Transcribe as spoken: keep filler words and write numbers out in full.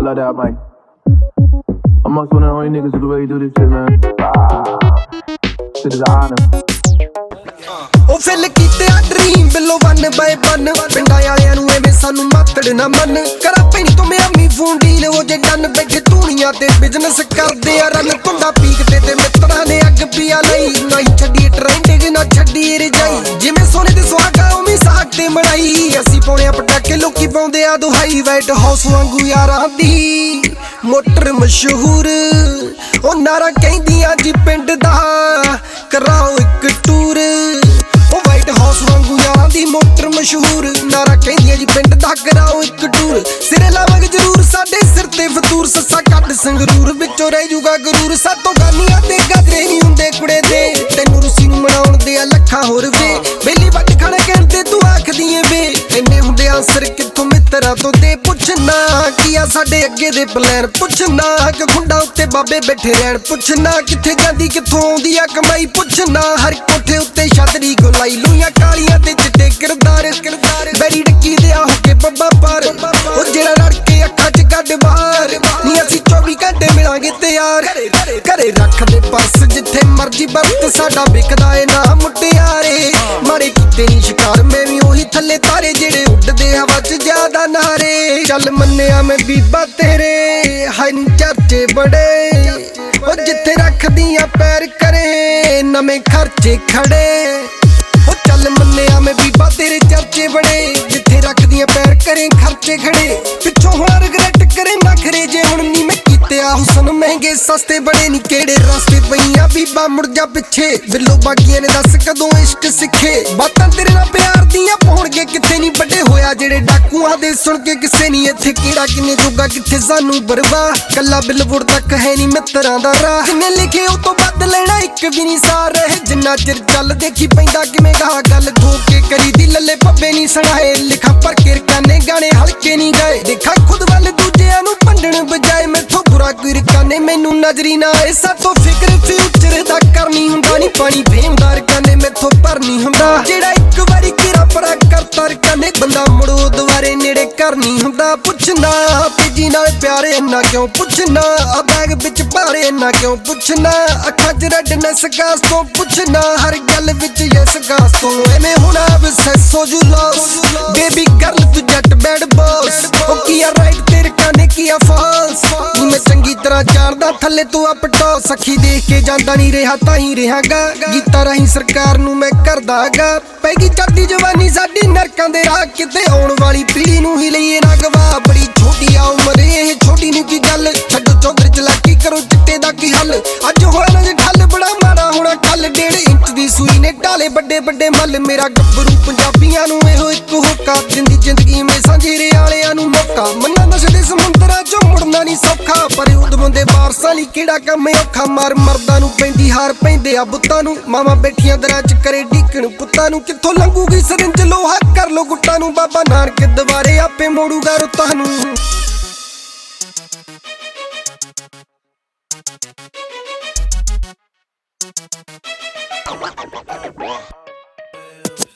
like that, Mike. I'm also one of the only niggas who the way you do this shit, man. Shit is an honor. ਉਹ fill ਕੀਤੇ ਆ dream below one by one ਪਿੰਡਾਂ ਵਾਲਿਆਂ ਨੂੰ ਐਵੇਂ ਸਾਨੂੰ ਮਾਤੜ ਨਾ ਮੰਨ ਕਰਾ ਪੈਣੀ ਤੋਂ ਮਿਆਮੀ ਫੋਨ ਡੀਲ ਉਹ ਜੇ ਡਨ ਬੈਠੇ ਧੂਣੀਆਂ ਤੇ ਬਿਜ਼ਨਸ ਕਰਦੇ ਆ ਰਨ ਧੁੰਦਾ ਪੀਕ ਤੇ ਤੇ ਮਿੱਤਰਾਂ ਨੇ ਅੱਗ ਪੀਆ ਲਈ ਨਹੀਂ ਛੱਡੀ ਟ੍ਰੈਂਡਿੰਗ ਨਾ ਛੱਡੀ ਰਜਾਈ ਜਿਵੇਂ ਸੋਨੇ ਤੇ ਸੁਹਾਗਾ ਉਵੇਂ ਸਾਗ ਤੇ ਮੜਾਈ ਅਸੀਂ ਪਾਉਣੇ ਪਟਾਕੇ ਲੋਕੀ ਪਾਉਂਦੇ ਆ ਦੁਹਾਈ ਵਾਈਟ ਹਾਊਸ ਵਾਂਗੂ ਯਾਰਾਂ ਦੀ ਮੋਟਰ ਮਸ਼ਹੂਰ ਉਹ ਨਾਰਾ ਕਹਿੰਦੀਆਂ ਜੀ ਪਿੰਡ ਦਾ ਕਰਾਓ ਇੱਕ ਟੂਰ ਉਹ ਵਾਈਟ ਹਾਊਸ ਵਾਂਗੂ ਯਾਰਾਂ ਦੀ ਮੋਟਰ ਮਸ਼ਹੂਰ ਨਾਰਾ ਕਹਿੰਦੀਆਂ ਜੀ ਪਿੰਡ ਦਾ ਕਰਾਓ ਇੱਕ ਟੂਰ ਸਿਰੇ ਲਾਵਾਂਗ ਜ਼ਰੂਰ ਸਾਡੇ ਸਿਰ ਤੇ ਫਤੂਰ ਸੱਸਾ ਕੱਢ ਸੰਗਰੂਰ ਵਿੱਚੋਂ ਰਹਿ ਜੂਗਾ ਗਰੂਰ ਸਾਤੋਂ ਗਾਨੀਆਂ ਤੇ ਗਾਜਰੇ ਨਹੀਂ ਹੁੰਦੇ ਕੁੜੇ ਦੇ ਤੈਨੂੰ ਰੁੱਸੀ ਨੂੰ ਮਨਾਉਣ ਦੇ ਆ ਲੱਖਾਂ ਹੋਰ ਵੇ ਬੇਲੀ ਵੱਟ ਖਾਣਾ ਕਹਿਣ ਤੇ ਤੂੰ ਆਖਦੀ ਏ ਵੇ ਇੰਨੇ ਹੁੰਦੇ ਆਂਸਰ ਕਿੱਥੋਂ ਮਿੱਤਰਾਂ ਤੋਂ ਦੇ ਪੁੱਛਣਾ ਕੀ ਆ ਸਾਡੇ ਅੱਗੇ ਦੇ ਪਲਾਨ ਪੁੱਛਣਾ ਕਿ ਖੁੰਡਾ ਉੱਤੇ ਬਾਬੇ ਬੈਠੇ ਰਹਿਣ ਪੁੱਛਣਾ ਕਿੱਥੇ ਜਾਂਦੀ ਕਿੱਥੋਂ ਆਉਂਦੀ ਆ ਕਮਾਈ ਪੁੱਛਣਾ ਹਰ ਕੋਠੇ ਉੱਤੇ ਛਤਰੀ ਗੋਲਾਈ ਲੂਆਂ ਕਾਲੀਆਂ ਤੇ ਚਿੱਟੇ ਕਿਰਦਾਰ ਕਿਰਦਾਰ ਬੈਰੀ ਡੱਕੀ ਦੇ ਆ ਕੇ ਬੱਬਾ ਪਰ ਉਹ ਜਿਹੜਾ ਰੜ ਕੇ ਅੱਖਾਂ ਚ ਕੱਢ ਬਾਹਰ ਨੀ ਅਸੀਂ ਚੌਵੀ ਘੰਟੇ ਮਿਲਾਂਗੇ ਤੇ ਯਾਰ ਘਰੇ ਰੱਖਦੇ ਪਰਸ ਜਿੱਥੇ ਮਰਜੀ ਵਰਤ ਸਾਡਾ ਵਿਕਦਾ ਏ ਨਾ ਮੁਟਿਆਰੇ ਮਾਰੇ ਕੀਤੇ ਨੀ ਸ਼ਿਕਾਰ ਮੈਂ ਵੀ ਉਹੀ ਥੱਲੇ ਤਾਰੇ ਜਿਹੜੇ ਉੱਡਦੇ ਹਵਾ ਚ ਜ਼ਿਆਦਾ ਨਾਰੇ ਚੱਲ ਮੰਨਿਆ ਮੈਂ ਬੀਬਾ ਤੇਰੇ ਹਾਈ ਨੀ ਚਰਚੇ ਬੜੇ ਉਹ ਜਿੱਥੇ ਰੱਖਦੀਆਂ ਪੈਰ ਕਰੇ ਨਵੇਂ ਖਰਚੇ ਖੜੇ ਉਹ ਚੱਲ ਮੰਨਿਆ ਮੈਂ ਬੀਬਾ ਤੇਰੇ ਚਰਚੇ ਬੜੇ ਜਿੱਥੇ ਰੱਖਦੀਆਂ ਪੈਰ ਕਰੇ ਖਰਚੇ ਖੜੇ ਪਿੱਛੋਂ ਹੁਣ ਰਿਗਰੈਟ ਕਰੇ ਨਖਰੇ ਜੇ ਹੁਣ ਨੀ ਮੈਂ ਕੀਤੇ ਆ ਹੁਸਨ ਮਹਿੰਗੇ ਸਸਤੇ ਬੜੇ ਨੀ ਕਿਹੜੇ ਰਸਤੇ ਪਈਆਂ ਬੀਬਾ ਮੁੜ ਜਾ ਪਿੱਛੇ ਬਿੱਲੋ ਬਾਗੀਆਂ ਨੇ ਦੱਸ ਕਦੋਂ ਇਸ਼ਕ ਸਿੱਖੇ ਬਾਤਾਂ ਤੇਰੇ ਨਾਲ ਪਿਆਰ ਦੀਆਂ ਪਾਉਣਗੇ ਕਿੱਥੇ ਨੀ ਵੱਡੇ ਹੋਇਆ ਜਿਹੜੇ ਡਾਕੂਆਂ ਦੇ ਸੁਣ ਕੇ ਕਿਸੇ ਨੀ ਇੱਥੇ ਕਿਹੜਾ ਕਿੰਨੇ ਜੋਗਾ ਕਿੱਥੇ ਸਾਨੂੰ ਬਰਵਾ ਕੱਲਾ ਬਿਲਵੁਰ ਤੱਕ ਹੈ ਨੀ ਮਿੱਤਰਾਂ ਦਾ ਰਾਹ ਜਿੰਨੇ ਲਿਖੇ ਉਹ ਤੋਂ ਵੱਧ ਲੈਣਾ ਇੱਕ ਵੀ ਨੀ ਸਾਰ ਰਹੇ ਜਿੰਨਾ ਚਿਰ ਚੱਲ ਦੇਖੀ ਪੈਂਦਾ ਕਿਵੇਂ ਗਾ ਗੱਲ ਠੋਕ ਕੇ ਕਰੀ ਦੀ ਲੱਲੇ ਪੱਬੇ ਨੀ ਸੁਣਾਏ ਲਿਖਾ ਪਰ ਕੇ ਰਕਾਨੇ ਗਾਣੇ ਹਲਕੇ ਨੀ ਗਏ ਦੇਖਾ ਖੁਦ ਵੱਲ ਦੂਜਿਆਂ ਨੂੰ ਭੰਡਣ ਬਜਾਏ ਮੈਥੋਂ ਬੁਰਾ ਕੋਈ ਰਕਾਨੇ ਮੈਨੂੰ ਨਜ਼ਰੀ ਨਾ ਆਏ ਸਾਤੋਂ ਫਿਕਰ ਫਿਊਚਰ ਦਾ ਕਰਨੀ ਹੁੰਦਾ ਨੀ ਪਾਣੀ ਫੇਮਦਾ ਰਕਾਨੇ ਮੈਥੋਂ ਭਰ ਨੀ ਹੁੰਦਾ ਜਿਹੜਾ ਇੱਕ ਵਾਰੀ ਕਿਰਾ ਪਰਾ ਕਰਤਾ ਰਕਾਨੇ ਬੰਦਾ ਮੁੜੋ ਦੁਬਾਰੇ ਨੇੜੇ ਕਰ ਨੀ ਹੁੰਦਾ ਪੁੱਛਣਾ ਤੇਜੀ ਨਾਲ ਪਿਆਰੇ ਇੰਨਾ ਕਿਉਂ ਪੁੱਛਣਾ ਆ ਬੈਗ ਵਿੱਚ ਭਾਰੇ ਇੰਨਾ ਕਿਉਂ ਪੁੱਛਣਾ ਅੱਖਾਂ ਚ ਰੈਡਨੈਸ ਗਾਸ ਤੋਂ ਪੁੱਛਣਾ ਹਰ ਗੱਲ ਵਿੱਚ ਯੈਸ ਗਾਸ ਤੋਂ ਐਵੇਂ ਹੁਣ ਅਬਸੈਸ ਹੋ ਜੂ ਲੌਸ ਬੇਬੀ ਗਰਲ ਤੂੰ ਜੱਟ ਬੈਡ ਬੌਸ ਉਹ ਕੀ ਆ ਰਾਈਟ ਤੇ ਰਕਾਨੇ ਕੀ ਆ ਫਾਲਸ ਨੀ ਮੈਂ ਚੰਗੀ ਤਰ੍ਹਾਂ ਜਾਣਦਾ ਥੱਲੇ ਤੂੰ ਅਪ ਟੌਪ ਸਖੀ ਦੇਖ ਕੇ ਜਾਂਦਾ ਨਹੀਂ ਰਿਹਾ ਤਾਂ ਹੀ ਰਹਾਗਾ ਗੀਤਾਂ ਰਾਹੀਂ ਸਰਕਾਰ ਨੂੰ ਮੈਂ ਕਰਦਾਗਾ ਪੈਗੀ ਚੜਦੀ ਜਵਾਨੀ ਸਾਡੀ ਨਰਕਾਂ ਦੇ ਰਾਹ ਕਿਤੇ ਆਉਣ ਵਾਲੀ ਪੀੜੀ ਨੂੰ ਹੀ ਲਈਏ ਨਾ ਗਵਾ ਬੜੀ ਛੋਟੀ ਆ ਉਮਰ ਇਹ ਛੋਟੀ ਨੂੰ ਕੀ ਗੱਲ ਛੱਡੋ ਚੌਧਰ ਚਲਾਕੀ ਕਰੋ ਚਿੱਟੇ ਦਾ ਕੀ ਹੱਲ ਅੱਜ ਹੋਇਆ ਨਾ ਢੱਲ ਬੜਾ ਮਾੜਾ ਹੋਣਾ ਕੱਲ ਡੇਢ ਇੰਚ ਦੀ ਸੂਈ ਨੇ ਢਾਲੇ ਵੱਡੇ ਵੱਡੇ ਮੱਲ ਮੇਰਾ ਗੱਭਰੂ ਪੰਜਾਬੀਆਂ ਨੂੰ ਇਹੋ ਇੱਕ ਹੋਕਾ ਜਿੰਦੀ ਜ਼ਿੰਦਗੀ ਮੇ ਸਾਂਝੇ ਵਾਲਿਆਂ ਨੂੰ ਮੌਕਾ ਮੰਨਾ ਨਸ਼ੇ ਦੇ ਸਮੁੰਦਰਾਂ ਚੋਂ ਮੁੜਨਾ ਨਹੀਂ ਸੌਖਾ ਪਰ ਉਦਮੋਂ ਦੇ ਵਾਰਸਾਂ ਲਈ ਕਿਹੜਾ ਕੰਮ ਔਖਾ ਮਾਰ ਮਰਦਾਂ ਨੂੰ ਪੈਂਦੀ ਹਾਰ ਪੈਂਦੇ ਆ ਬੁੱਤਾਂ ਨੂੰ ਮਾਵਾਂ ਬੈਠੀਆਂ ਦਰਾਂ ਚ ਕਰੇ ਢੀਕਣ ਪੁੱਤਾਂ ਨੂੰ ਕਿੱਥੋਂ ਲੰਘੂਗੀ ਸਰਿੰਜ ਲੋਹਾ ਕਰ ਲੋ ਗੁੱਟਾਂ ਨੂੰ ਬਾਬਾ ਨਾਨਕ ਦੁਬਾਰੇ ਆਪੇ ਮੋੜੂਗਾ ਰੁੱਤਾਂ ਨੂੰ।